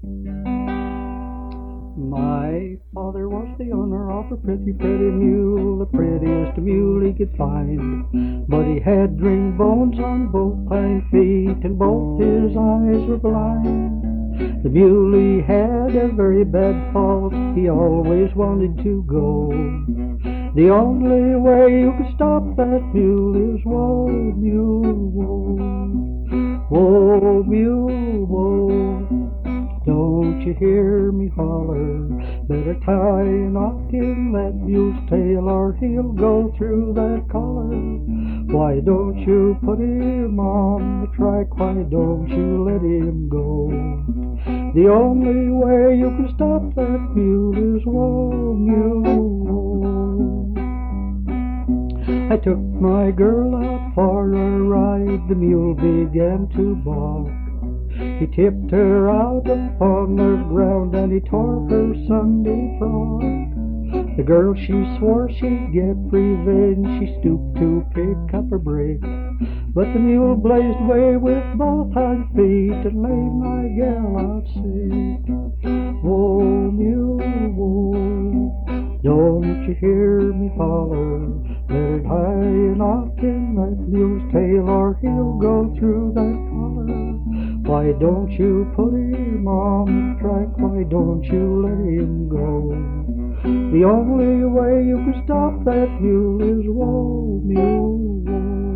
My father was the owner of a pretty mule, the prettiest mule he could find. But he had ring bones on both hind feet, and both his eyes were blind. The muley had a very bad fault, he always wanted to go. The only way you could stop that mule is whoa, mule, whoa. Whoa, mule, whoa. Don't you hear me holler? Better tie a knot in that mule's tail, or he'll go through that collar. Why don't you put him on the track? Why don't you let him go? The only way you can stop that mule is whoa, mule, whoa. I took my girl out for a ride, the mule began to balk. He tipped her out upon the ground and he tore her Sunday frock. The girl, she swore she'd get revenge, she stooped to pick up her brake. But the mule blazed away with both hind feet and laid my gal out sick. Whoa, mule, whoa, don't you hear me holler? Better tie a knot in that mule's tail, or he'll go through that collar. Why don't you put him on the track? Why don't you let him go? The only way you can stop that mule is whoa, mule, whoa.